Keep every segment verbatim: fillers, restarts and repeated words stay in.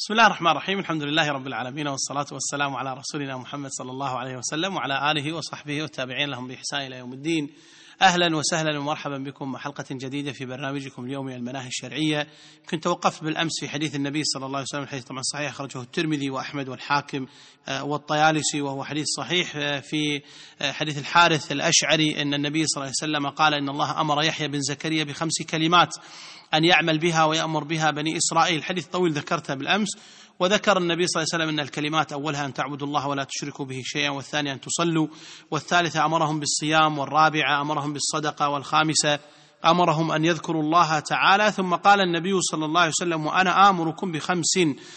بسم الله الرحمن الرحيم. الحمد لله رب العالمين، والصلاة والسلام على رسولنا محمد صلى الله عليه وسلم وعلى آله وصحبه والتابعين لهم بإحسان إلى يوم الدين. أهلا وسهلا ومرحبا بكم مع حلقة جديدة في برنامجكم اليومي المناهي الشرعية. يمكن توقفت بالأمس في حديث النبي صلى الله عليه وسلم، الحديث طبعا صحيح أخرجه الترمذي وأحمد والحاكم والطيالسي، وهو حديث صحيح في حديث الحارث الأشعري أن النبي صلى الله عليه وسلم قال إن الله أمر يحيى بن زكريا بخمس كلمات أن يعمل بها ويأمر بها بني إسرائيل. حديث طويل ذكرته بالأمس، وذكر النبي صلى الله عليه وسلم أن الكلمات أولها أن تعبدوا الله ولا تشركوا به شيئا، والثانية أن تصلوا، والثالثة أمرهم بالصيام، والرابعة أمرهم بالصدقة، والخامسة أمرهم أن يذكروا الله تعالى. ثم قال النبي صلى الله عليه وسلم: وأنا آمركم بخمس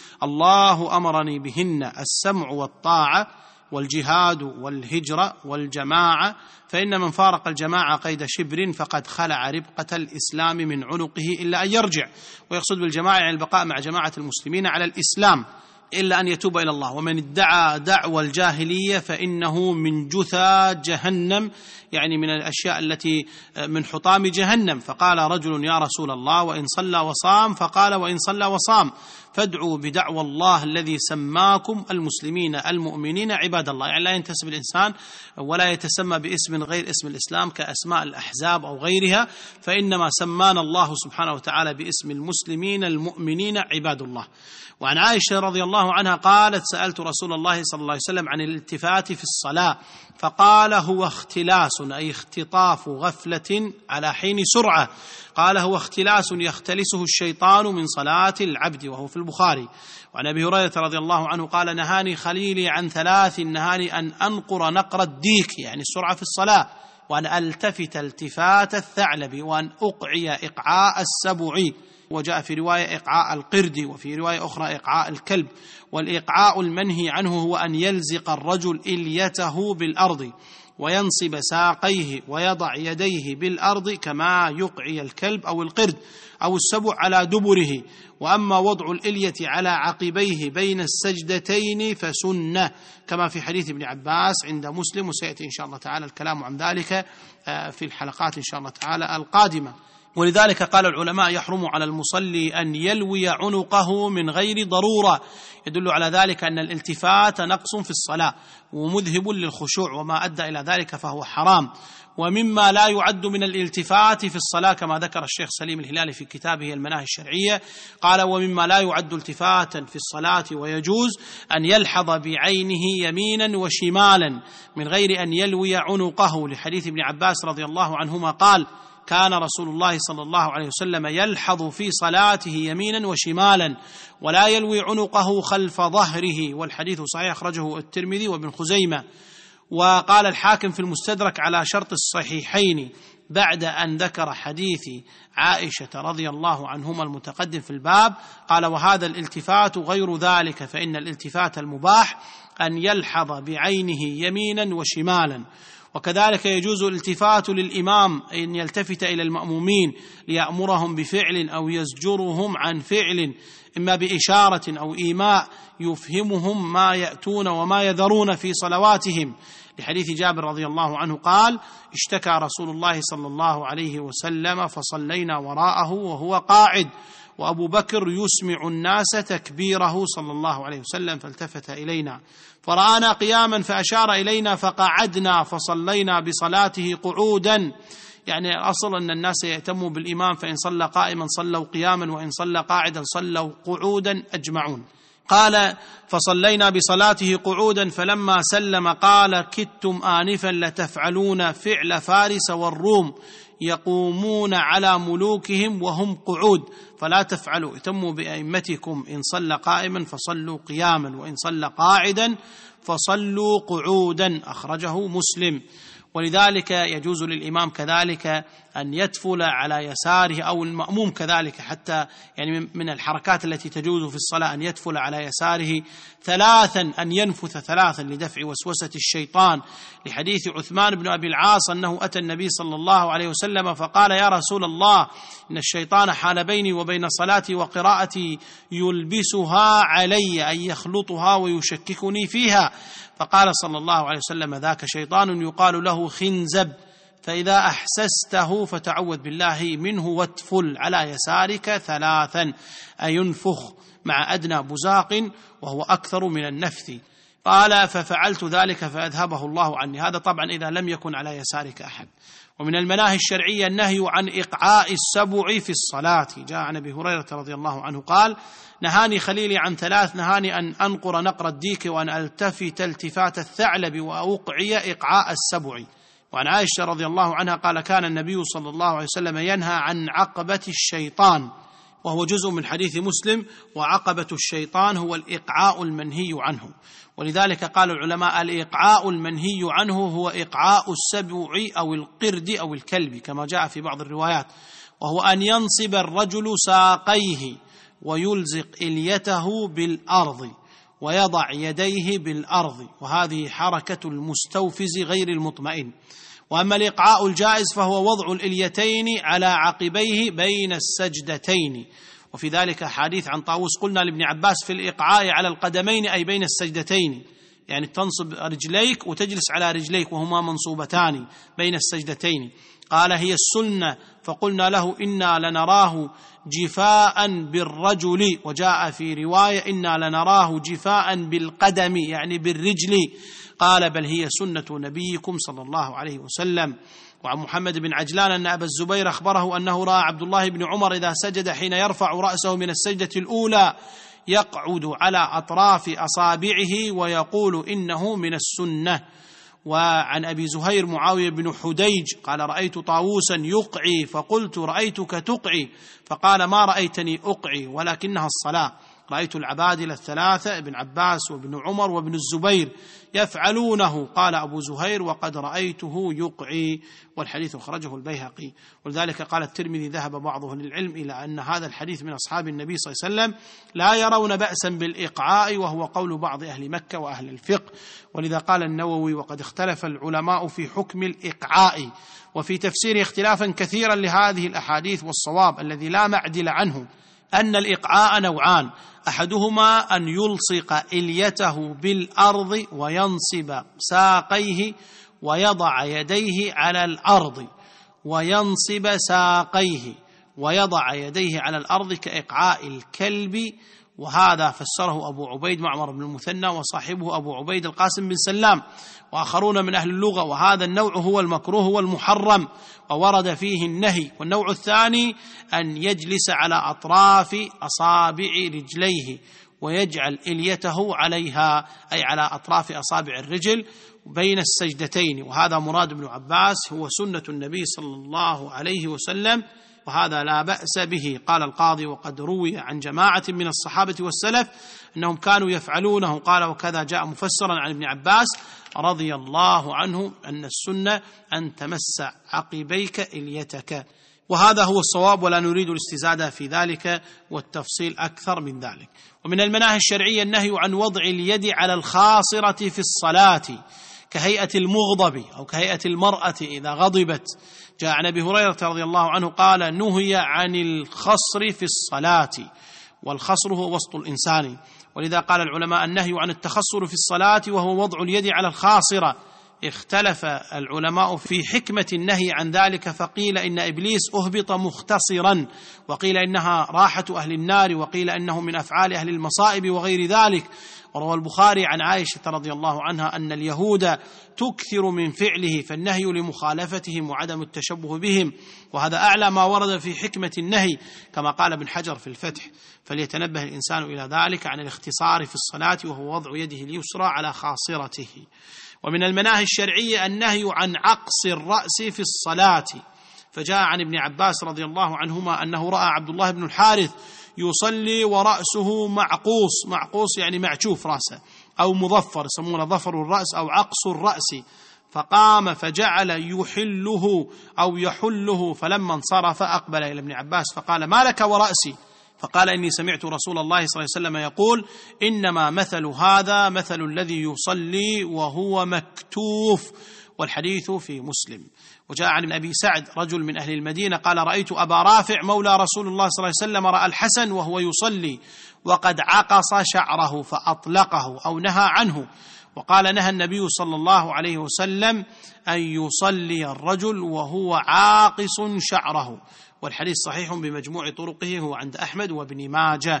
الله أمرني بهن: السمع والطاعة، والجهاد، والهجرة، والجماعة، فإن من فارق الجماعة قيد شبر فقد خلع ربقة الإسلام من عنقه إلا أن يرجع. ويقصد بالجماعة يعني البقاء مع جماعة المسلمين على الإسلام إلا أن يتوب إلى الله. ومن ادعى دعوى الجاهلية فإنه من جثى جهنم، يعني من الأشياء التي من حطام جهنم. فقال رجل: يا رسول الله، وإن صلى وصام؟ فقال: وإن صلى وصام فادعوا بدعوى الله الذي سماكم المسلمين المؤمنين عباد الله. يعني لا ينتسب الإنسان ولا يتسمى باسم غير اسم الإسلام كأسماء الأحزاب أو غيرها، فإنما سمانا الله سبحانه وتعالى باسم المسلمين المؤمنين عباد الله. وعن عائشة رضي الله عنها قالت: سألت رسول الله صلى الله عليه وسلم عن الالتفات في الصلاة فقال: هو اختلاس، أي اختطاف غفلة على حين سرعة. قال: هو اختلاس يختلسه الشيطان من صلاة العبد، وهو في البخاري. وعن أبي هريرة رضي الله عنه قال: نهاني خليلي عن ثلاث: نهاني أن أنقر نقر الديك، يعني السرعة في الصلاة، وأن ألتفت التفات الثعلب، وأن أقعي إقعاء السبع، وجاء في رواية إقعاء القرد، وفي رواية أخرى إقعاء الكلب. والإقعاء المنهي عنه هو أن يلزق الرجل إليته بالأرض وينصب ساقيه ويضع يديه بالأرض كما يقعي الكلب أو القرد أو السبع على دبره. وأما وضع الإلية على عقبيه بين السجدتين فسنة، كما في حديث ابن عباس عند مسلم، وسيأتي إن شاء الله تعالى الكلام عن ذلك في الحلقات إن شاء الله تعالى القادمة. ولذلك قال العلماء: يحرم على المصلي أن يلوي عنقه من غير ضرورة. يدل على ذلك أن الالتفات نقص في الصلاة ومذهب للخشوع، وما أدى إلى ذلك فهو حرام. ومما لا يعد من الالتفات في الصلاة كما ذكر الشيخ سليم الهلالي في كتابه المناهي الشرعية، قال: ومما لا يعد التفاتا في الصلاة ويجوز أن يلحظ بعينه يمينا وشمالا من غير أن يلوي عنقه، لحديث ابن عباس رضي الله عنهما قال: كان رسول الله صلى الله عليه وسلم يلحظ في صلاته يمينا وشمالا ولا يلوي عنقه خلف ظهره. والحديث صحيح أخرجه الترمذي وابن خزيمة. وقال الحاكم في المستدرك على شرط الصحيحين بعد أن ذكر حديث عائشة رضي الله عنهما المتقدم في الباب، قال: وهذا الالتفات غير ذلك، فإن الالتفات المباح أن يلحظ بعينه يمينا وشمالا. وكذلك يجوز الالتفات للإمام أن يلتفت إلى المأمومين ليأمرهم بفعل أو يزجرهم عن فعل، إما بإشارة أو إيماء يفهمهم ما يأتون وما يذرون في صلواتهم، لحديث جابر رضي الله عنه قال: اشتكى رسول الله صلى الله عليه وسلم فصلينا وراءه وهو قاعد، وأبو بكر يسمع الناس تكبيره صلى الله عليه وسلم، فالتفت إلينا فرآنا قياما فأشار إلينا فقعدنا فصلينا بصلاته قعودا. يعني الأصل أن الناس يأتموا بالإمام، فإن صلى قائما صلوا قياما، وإن صلى قاعدا صلوا قعودا أجمعون. قال: فصلينا بصلاته قعودا، فلما سلم قال: كدتم آنفا لتفعلون فعل فارس والروم يقومون على ملوكهم وهم قعود، فلا تفعلوا، اتموا بأئمتكم، إن صلى قائما فصلوا قياما، وإن صلى قاعدا فصلوا قعودا. أخرجه مسلم. ولذلك يجوز للإمام كذلك أن يتفل على يساره، أو المأموم كذلك، حتى يعني من الحركات التي تجوز في الصلاة أن يتفل على يساره ثلاثا، أن ينفث ثلاثا لدفع وسوسة الشيطان، لحديث عثمان بن أبي العاص أنه أتى النبي صلى الله عليه وسلم فقال: يا رسول الله، إن الشيطان حال بيني وبين صلاتي وقراءتي يلبسها علي، أي يخلطها ويشككني فيها. فقال صلى الله عليه وسلم: ذاك شيطان يقال له خنزب، فإذا أحسسته فتعوذ بالله منه واتفل على يسارك ثلاثا، أي ينفخ مع أدنى بزاق وهو أكثر من النفث. قال ففعلت ذلك فأذهبه الله عني. هذا طبعا إذا لم يكن على يسارك أحد. ومن المناهي الشرعية النهي عن إقعاء السبع في الصلاة. جاء عن أبي هريرة رضي الله عنه قال نهاني خليلي عن ثلاث، نهاني أن أنقر نقر الديك وأن ألتفت التفات الثعلب وأوقعي إقعاء السبع. وعن عائشة رضي الله عنها قال كان النبي صلى الله عليه وسلم ينهى عن عقبة الشيطان، وهو جزء من حديث مسلم، وعقبة الشيطان هو الإقعاء المنهي عنه. ولذلك قال العلماء الإقعاء المنهي عنه هو إقعاء السبع أو القرد أو الكلب كما جاء في بعض الروايات، وهو أن ينصب الرجل ساقيه ويلزق إليته بالأرض ويضع يديه بالأرض، وهذه حركة المستوفز غير المطمئن. وأما الإقعاء الجائز فهو وضع الإليتين على عقبيه بين السجدتين، وفي ذلك حديث عن طاووس قلنا لابن عباس في الإقعاء على القدمين أي بين السجدتين، يعني تنصب رجليك وتجلس على رجليك وهما منصوبتان بين السجدتين. قال هي السنة، فقلنا له إنا لنراه جفاء بالرجل، وجاء في رواية إنا لنراه جفاء بالقدم يعني بالرجل. قال بل هي سنة نبيكم صلى الله عليه وسلم. وعن محمد بن عجلان أن أبا الزبير أخبره أنه رأى عبد الله بن عمر إذا سجد حين يرفع رأسه من السجدة الأولى يقعد على أطراف أصابعه ويقول إنه من السنة. وعن أبي زهير معاوية بن حديج قال رأيت طاووسا يقعي فقلت رأيتك تقعي، فقال ما رأيتني أقعي ولكنها الصلاة. رأيت العبادلة الثلاثة ابن عباس وابن عمر وابن الزبير يفعلونه، قال أبو زهير وقد رأيته يقعي. والحديث خرجه البيهقي. ولذلك قال الترمذي ذهب بعض أهل العلم إلى أن هذا الحديث من أصحاب النبي صلى الله عليه وسلم لا يرون بأسا بالإقعاء، وهو قول بعض أهل مكة وأهل الفقه. ولذا قال النووي وقد اختلف العلماء في حكم الإقعاء وفي تفسيره اختلافا كثيرا لهذه الأحاديث، والصواب الذي لا معدل عنه أن الإقعاء نوعان، أحدهما أن يلصق إليته بالأرض وينصب ساقيه ويضع يديه على الأرض وينصب ساقيه ويضع يديه على الأرض كإقعاء الكلب، وهذا فسره أبو عبيد معمر بن المثنى وصاحبه أبو عبيد القاسم بن سلام وآخرون من أهل اللغة، وهذا النوع هو المكروه والمحرم وورد فيه النهي. والنوع الثاني أن يجلس على أطراف أصابع رجليه ويجعل إليته عليها أي على أطراف أصابع الرجل بين السجدتين، وهذا مراد ابن عباس هو سنة النبي صلى الله عليه وسلم، وهذا لا بأس به. قال القاضي وقد روي عن جماعة من الصحابة والسلف أنهم كانوا يفعلونه. قال وكذا جاء مفسرا عن ابن عباس رضي الله عنه أن السنة أن تمس عقبيك إليتك، وهذا هو الصواب ولا نريد الاستزادة في ذلك والتفصيل أكثر من ذلك. ومن المناهي الشرعية النهي عن وضع اليد على الخاصرة في الصلاة كهيئة المغضب أو كهيئة المرأة إذا غضبت. جاء عن أبي هريرة رضي الله عنه قال نهي عن الخصر في الصلاة، والخصر هو وسط الإنسان. ولذا قال العلماء النهي عن التخصر في الصلاة وهو وضع اليد على الخاصرة. اختلف العلماء في حكمة النهي عن ذلك، فقيل إن إبليس أهبط مختصرا، وقيل إنها راحة أهل النار، وقيل إنه من أفعال أهل المصائب وغير ذلك. وروى البخاري عن عائشة رضي الله عنها أن اليهود تكثر من فعله، فالنهي لمخالفتهم وعدم التشبه بهم، وهذا أعلى ما ورد في حكمة النهي كما قال ابن حجر في الفتح. فليتنبه الإنسان إلى ذلك عن الاختصار في الصلاة وهو وضع يده اليسرى على خاصرته. ومن المناهي الشرعية النهي عن عقص الرأس في الصلاة، فجاء عن ابن عباس رضي الله عنهما أنه رأى عبد الله بن الحارث يصلي ورأسه معقوص، معقوص يعني معشوف رأسه أو مظفر، يسمونه ظفر الرأس أو عقص الرأس، فقام فجعل يحله أو يحله، فلما انصرف أقبل إلى ابن عباس فقال ما لك ورأسي؟ فقال إني سمعت رسول الله صلى الله عليه وسلم يقول إنما مثل هذا مثل الذي يصلي وهو مكتوف. والحديث في مسلم. وجاء عن أبي سعد رجل من أهل المدينة قال رأيت أبا رافع مولى رسول الله صلى الله عليه وسلم رأى الحسن وهو يصلي وقد عقص شعره فأطلقه أو نهى عنه، وقال نهى النبي صلى الله عليه وسلم أن يصلي الرجل وهو عاقص شعره، والحديث صحيح بمجموع طرقه، هو عند أحمد وابن ماجه.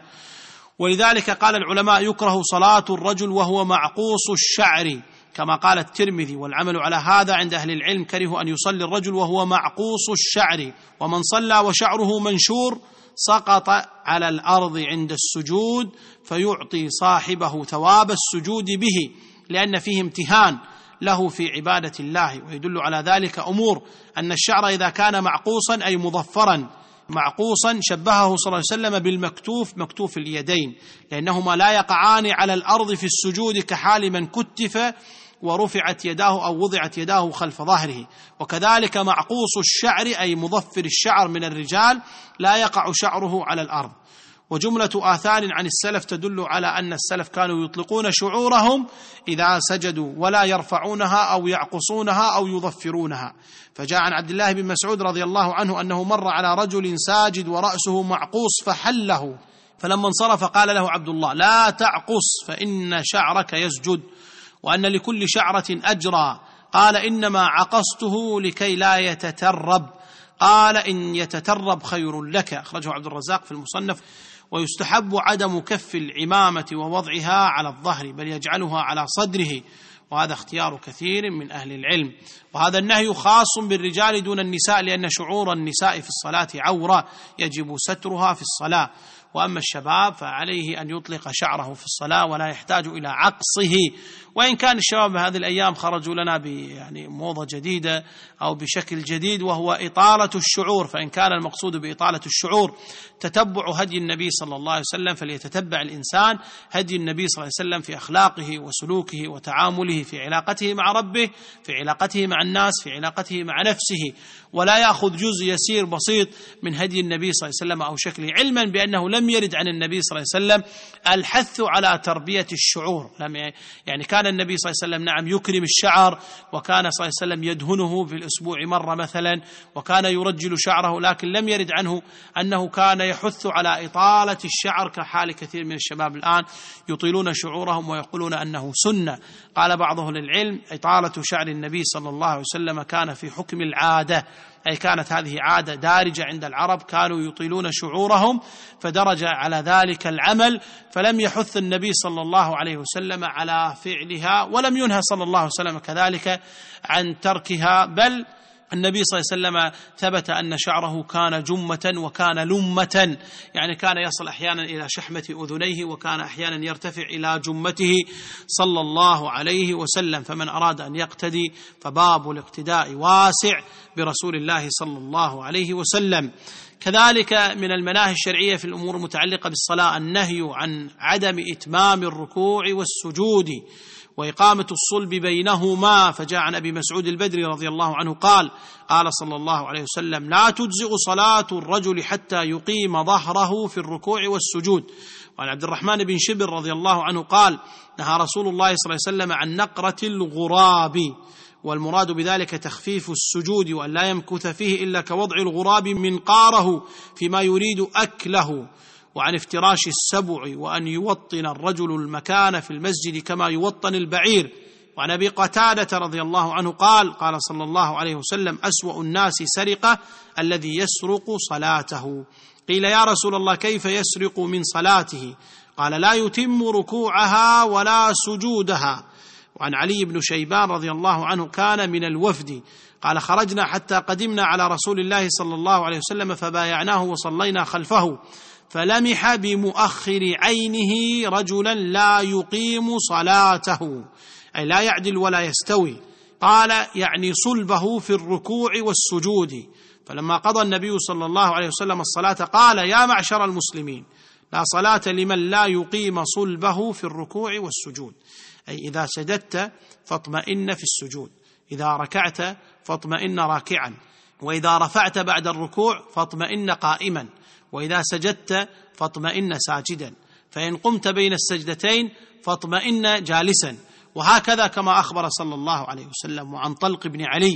ولذلك قال العلماء يكره صلاة الرجل وهو معقوص الشعر، كما قال الترمذي، والعمل على هذا عند أهل العلم، كره أن يصلي الرجل وهو معقوص الشعر، ومن صلى وشعره منشور سقط على الأرض عند السجود فيعطي صاحبه ثواب السجود به، لأن فيه امتهان له في عبادة الله. ويدل على ذلك أمور، أن الشعر إذا كان معقوصا أي مظفرا معقوصا شبهه صلى الله عليه وسلم بالمكتوف مكتوف اليدين، لأنهما لا يقعان على الأرض في السجود كحال من كتف ورفعت يداه أو وضعت يداه خلف ظهره. وكذلك معقوص الشعر أي مظفر الشعر من الرجال لا يقع شعره على الأرض. وجملة آثار عن السلف تدل على أن السلف كانوا يطلقون شعورهم إذا سجدوا ولا يرفعونها أو يعقصونها أو يظفرونها. فجاء عن عبد الله بن مسعود رضي الله عنه أنه مر على رجل ساجد ورأسه معقوص فحله، فلما انصرف قال له عبد الله: لا تعقص فإن شعرك يسجد، وأن لكل شعرة أجرا. قال: إنما عقصته لكي لا يتترب. قال: إن يتترب خير لك. أخرجه عبد الرزاق في المصنف. ويستحب عدم كف العمامة ووضعها على الظهر، بل يجعلها على صدره، وهذا اختيار كثير من أهل العلم. وهذا النهي خاص بالرجال دون النساء، لأن شعور النساء في الصلاة عورة يجب سترها في الصلاة. وأما الشباب فعليه أن يطلق شعره في الصلاة ولا يحتاج إلى عقصه. وإن كان الشباب هذه الأيام خرجوا لنا يعني موضة جديدة أو بشكل جديد، وهو إطالة الشعور، فإن كان المقصود بإطالة الشعور تتبع هدي النبي صلى الله عليه وسلم، فليتتبع الإنسان هدي النبي صلى الله عليه وسلم في أخلاقه وسلوكه وتعامله، في علاقته مع ربه، في علاقته مع الناس، في علاقته مع نفسه، ولا يأخذ جزء يسير بسيط من هدي النبي صلى الله عليه وسلم أو شكله، علما بأنه لم يرد عن النبي صلى الله عليه وسلم الحث على تربية الشعور. لم يعني كان النبي صلى الله عليه وسلم نعم يكرم الشعر، وكان صلى الله عليه وسلم يدهنه في الأسبوع مرة مثلا، وكان يرجل شعره، لكن لم يرد عنه أنه كان يحث على إطالة الشعر كحال كثير من الشباب الآن يطيلون شعورهم ويقولون أنه سنة. قال بعضهم للعلم: إطالة شعر النبي صلى الله عليه وسلم كان في حكم العادة، أي كانت هذه عادة دارجة عند العرب، كانوا يطيلون شعورهم فدرج على ذلك العمل، فلم يحث النبي صلى الله عليه وسلم على فعلها، ولم ينهى صلى الله عليه وسلم كذلك عن تركها، بل النبي صلى الله عليه وسلم ثبت أن شعره كان جمة وكان لمة، يعني كان يصل أحيانا إلى شحمة أذنيه، وكان أحيانا يرتفع إلى جمته صلى الله عليه وسلم. فمن أراد أن يقتدي فباب الاقتداء واسع برسول الله صلى الله عليه وسلم. كذلك من المناهي الشرعية في الأمور المتعلقة بالصلاة النهي عن عدم إتمام الركوع والسجود وإقامة الصلب بينهما. فجاء عن أبي مسعود البدري رضي الله عنه قال: قال صلى الله عليه وسلم: لا تجزئ صلاة الرجل حتى يقيم ظهره في الركوع والسجود. وعن عبد الرحمن بن شبر رضي الله عنه قال: نهى رسول الله صلى الله عليه وسلم عن نقرة الغراب، والمراد بذلك تخفيف السجود، وأن لا يمكث فيه إلا كوضع الغراب منقاره فيما يريد أكله، وعن افتراش السبع، وأن يوطن الرجل المكان في المسجد كما يوطن البعير. وعن أبي قتادة رضي الله عنه قال: قال صلى الله عليه وسلم: أسوأ الناس سرقة الذي يسرق صلاته. قيل: يا رسول الله كيف يسرق من صلاته؟ قال: لا يتم ركوعها ولا سجودها. وعن علي بن شيبان رضي الله عنه كان من الوفد، قال: خرجنا حتى قدمنا على رسول الله صلى الله عليه وسلم فبايعناه وصلينا خلفه، فلمح بمؤخر عينه رجلا لا يقيم صلاته، أي لا يعدل ولا يستوي. قال: يعني صلبه في الركوع والسجود. فلما قضى النبي صلى الله عليه وسلم الصلاة قال: يا معشر المسلمين، لا صلاة لمن لا يقيم صلبه في الركوع والسجود، أي إذا سجدت فاطمئن في السجود، إذا ركعت فاطمئن راكعا، وإذا رفعت بعد الركوع فاطمئن قائما، وإذا سجدت فاطمئن ساجدا، فإن قمت بين السجدتين فاطمئن جالسا، وهكذا كما أخبر صلى الله عليه وسلم. وعن طلق بن علي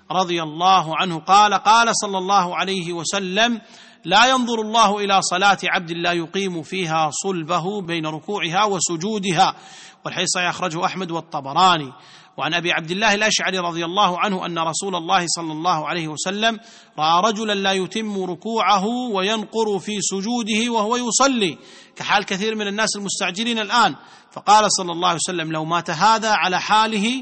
رضي الله عنه قال: قال صلى الله عليه وسلم: لا ينظر الله إلى صلاة عبد لا يقيم فيها صلبه بين ركوعها وسجودها. والحديث صحيح أخرجه أحمد والطبراني. وعن أبي عبد الله الأشعري رضي الله عنه أن رسول الله صلى الله عليه وسلم رأى رجلا لا يتم ركوعه وينقر في سجوده وهو يصلي، كحال كثير من الناس المستعجلين الآن، فقال صلى الله عليه وسلم: لو مات هذا على حاله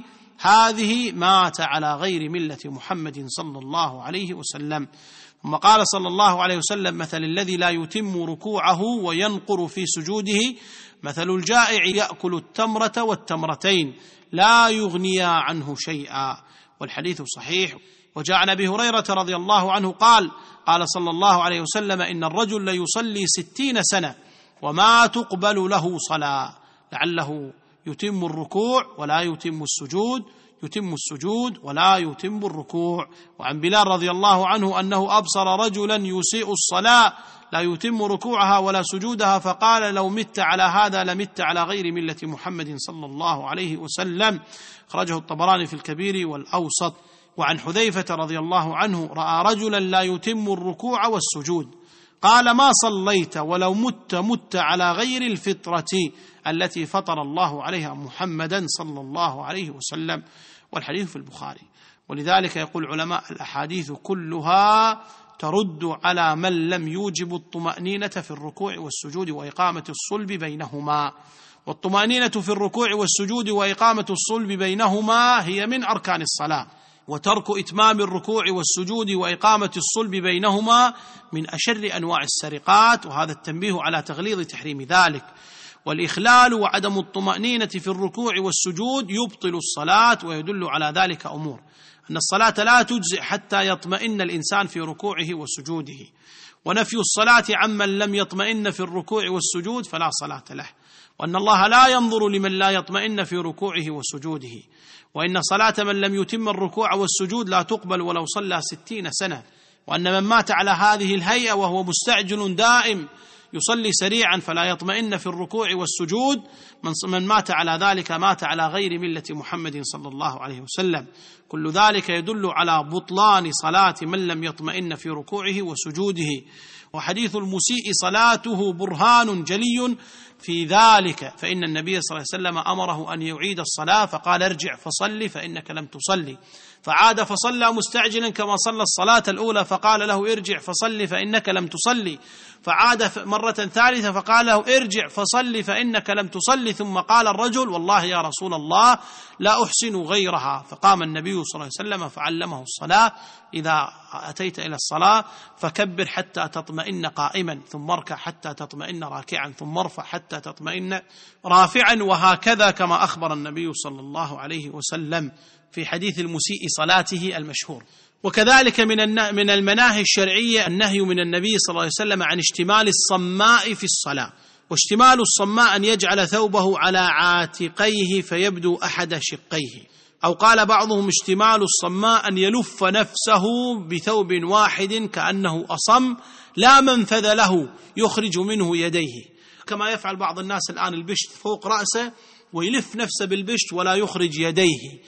هذه مات على غير ملة محمد صلى الله عليه وسلم. ثم قال صلى الله عليه وسلم: مثل الذي لا يتم ركوعه وينقر في سجوده مثل الجائع يأكل التمرة والتمرتين لا يغنيا عنه شيئا. والحديث صحيح. وجاء عن أبي هريرة رضي الله عنه قال: قال صلى الله عليه وسلم: إن الرجل ليصلي ستين سنة وما تقبل له صلاة، لعله يتم الركوع ولا يتم السجود، يتم السجود ولا يتم الركوع. وعن بلال رضي الله عنه أنه أبصر رجلا يسيء الصلاة لا يتم ركوعها ولا سجودها، فقال: لو مت على هذا لمت على غير ملة محمد صلى الله عليه وسلم. أخرجه الطبراني في الكبير والأوسط. وعن حذيفة رضي الله عنه رأى رجلا لا يتم الركوع والسجود، قال: ما صليت ولو مت مت على غير الفطرة التي فطر الله عليها محمدا صلى الله عليه وسلم. والحديث في البخاري. ولذلك يقول العلماء: الأحاديث كلها ترد على من لم يوجب الطمأنينة في الركوع والسجود وإقامة الصلب بينهما. والطمأنينة في الركوع والسجود وإقامة الصلب بينهما هي من أركان الصلاة، وترك إتمام الركوع والسجود وإقامة الصلب بينهما من أشر أنواع السرقات، وهذا التنبيه على تغليظ تحريم ذلك. والإخلال وعدم الطمأنينة في الركوع والسجود يبطل الصلاة، ويدل على ذلك أمور: أن الصلاة لا تجزئ حتى يطمئن الإنسان في ركوعه وسجوده، ونفي الصلاة عمن لم يطمئن في الركوع والسجود فلا صلاة له، وأن الله لا ينظر لمن لا يطمئن في ركوعه وسجوده، وإن صلاة من لم يتم الركوع والسجود لا تقبل ولو صلى ستين سنة، وأن من مات على هذه الهيئة وهو مستعجل دائم يصلي سريعا فلا يطمئن في الركوع والسجود، من مات على ذلك مات على غير ملة محمد صلى الله عليه وسلم. كل ذلك يدل على بطلان صلاة من لم يطمئن في ركوعه وسجوده. وحديث المسيء صلاته برهان جلي في ذلك، فإن النبي صلى الله عليه وسلم أمره أن يعيد الصلاة فقال: ارجع فصلي فإنك لم تصلي، فعاد فصلى مستعجلا كما صلى الصلاة الأولى فقال له: ارجع فصلي فإنك لم تصلي، فعاد مرة ثالثة فقال له: ارجع فصلي فإنك لم تصلي، ثم قال الرجل: والله يا رسول الله لا أحسن غيرها، فقام النبي صلى الله عليه وسلم فعلمه الصلاة: إذا أتيت إلى الصلاة فكبر حتى تطمئن قائما، ثم اركع حتى تطمئن راكعا، ثم ارفع حتى تطمئن رافعا، وهكذا كما أخبر النبي صلى الله عليه وسلم في حديث المسيء صلاته المشهور. وكذلك من من المناهي الشرعية النهي من النبي صلى الله عليه وسلم عن اشتمال الصماء في الصلاة. واشتمال الصماء أن يجعل ثوبه على عاتقيه فيبدو أحد شقيه، أو قال بعضهم اشتمال الصماء أن يلف نفسه بثوب واحد كأنه أصم لا منفذ له يخرج منه يديه، كما يفعل بعض الناس الآن البشت فوق رأسه ويلف نفسه بالبشت ولا يخرج يديه،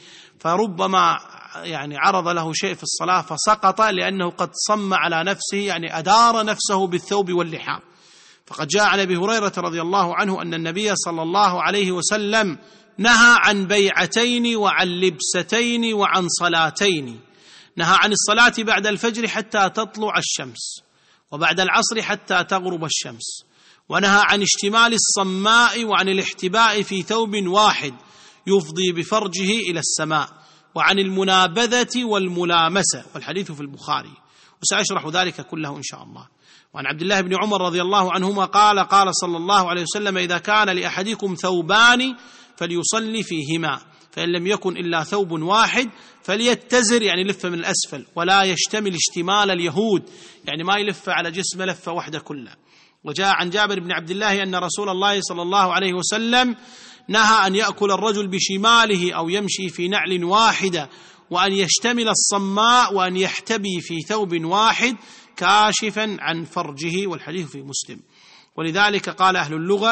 فربما يعني عرض له شيء في الصلاة فسقط لأنه قد صم على نفسه، يعني أدار نفسه بالثوب واللحاف. فقد جاء عن أبي هريرة رضي الله عنه أن النبي صلى الله عليه وسلم نهى عن بيعتين وعن لبستين وعن صلاتين. نهى عن الصلاة بعد الفجر حتى تطلع الشمس، وبعد العصر حتى تغرب الشمس، ونهى عن اشتمال الصماء وعن الاحتباء في ثوب واحد يفضي بفرجه إلى السماء، وعن المنابذة والملامسة، والحديث في البخاري، وسأشرح ذلك كله إن شاء الله. وعن عبد الله بن عمر رضي الله عنهما قال: قال صلى الله عليه وسلم: إذا كان لأحدكم ثوبان فليصلي فيهما، فإن لم يكن إلا ثوب واحد فليتزر، يعني لف من الأسفل، ولا يشتمل اشتمال اليهود، يعني ما يلف على جسمه لفة واحدة كلها. وجاء عن جابر بن عبد الله أن رسول الله صلى الله عليه وسلم نهى أن يأكل الرجل بشماله أو يمشي في نعل واحدة، وأن يشتمل الصماء، وأن يحتبي في ثوب واحد كاشفا عن فرجه، والحديث في مسلم. ولذلك قال أهل اللغة: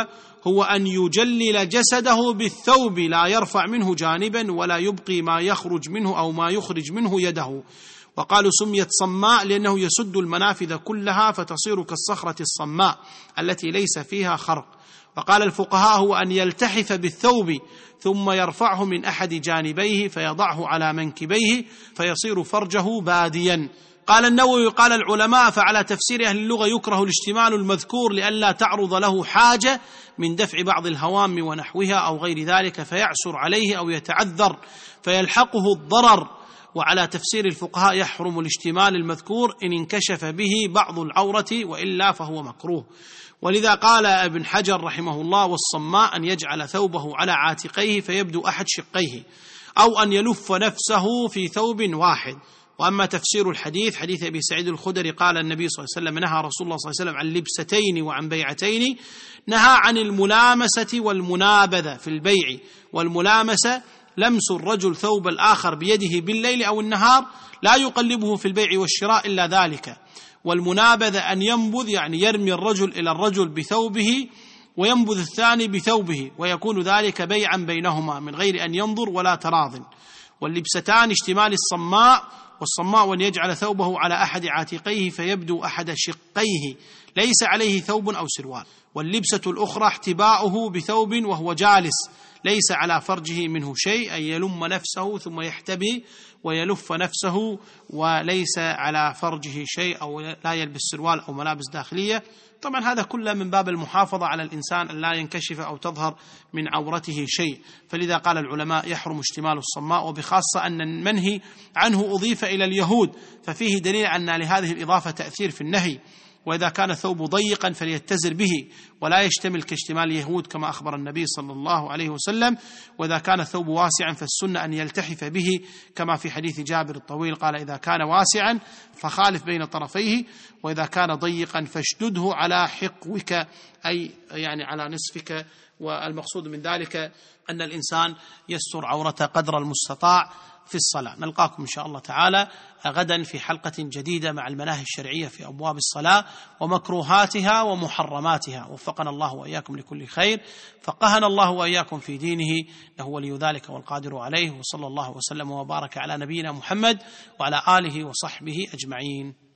هو أن يجلل جسده بالثوب لا يرفع منه جانبا ولا يبقي ما يخرج منه أو ما يخرج منه يده. وقالوا سميت صماء لأنه يسد المنافذ كلها فتصير كالصخرة الصماء التي ليس فيها خرق. وقال الفقهاء هو أن يلتحف بالثوب ثم يرفعه من أحد جانبيه فيضعه على منكبيه فيصير فرجه باديا. قال النووي قال العلماء فعلى تفسير أهل اللغة يكره الاشتمال المذكور لئلا تعرض له حاجة من دفع بعض الهوام ونحوها أو غير ذلك فيعسر عليه أو يتعذر فيلحقه الضرر. وعلى تفسير الفقهاء يحرم الاشتمال المذكور إن انكشف به بعض العورة وإلا فهو مكروه. ولذا قال ابن حجر رحمه الله والصماء أن يجعل ثوبه على عاتقيه فيبدو أحد شقيه أو أن يلف نفسه في ثوب واحد. وأما تفسير الحديث حديث أبي سعيد الخدري قال النبي صلى الله عليه وسلم نهى رسول الله صلى الله عليه وسلم عن لبستين وعن بيعتين. نهى عن الملامسة والمنابذة في البيع، والملامسة لمس الرجل ثوب الآخر بيده بالليل أو النهار لا يقلبه في البيع والشراء إلا ذلك. والمنابذة أن ينبذ يعني يرمي الرجل إلى الرجل بثوبه وينبذ الثاني بثوبه ويكون ذلك بيعا بينهما من غير أن ينظر ولا تراض. واللبستان اشتمال الصماء، والصماء أن يجعل ثوبه على أحد عاتقيه فيبدو أحد شقيه ليس عليه ثوب أو سروال. واللبسة الأخرى احتباؤه بثوب وهو جالس ليس على فرجه منه شيء أي يلم نفسه ثم يحتبي ويلف نفسه وليس على فرجه شيء أو لا يلبس سروال أو ملابس داخلية. طبعا هذا كله من باب المحافظة على الإنسان أن لا ينكشف أو تظهر من عورته شيء. فلذا قال العلماء يحرم اشتمال الصماء، وبخاصة أن المنهي عنه أضيف إلى اليهود ففيه دليل أن لهذه الإضافة تأثير في النهي. وإذا كان الثوب ضيقا فليتزر به ولا يشتمل كاشتمال اليهود كما أخبر النبي صلى الله عليه وسلم. وإذا كان الثوب واسعا فالسنة أن يلتحف به كما في حديث جابر الطويل قال إذا كان واسعا فخالف بين طرفيه، وإذا كان ضيقا فاشدده على حقوك أي يعني على نصفك. والمقصود من ذلك أن الإنسان يستر عورته قدر المستطاع في الصلاة. نلقاكم إن شاء الله تعالى غدا في حلقة جديدة مع المناهي الشرعية في أبواب الصلاة ومكروهاتها ومحرماتها. وفقنا الله وإياكم لكل خير، فقهنا الله وإياكم في دينه، له ولي ذلك والقادر عليه. وصلى الله وسلم وبارك على نبينا محمد وعلى آله وصحبه أجمعين.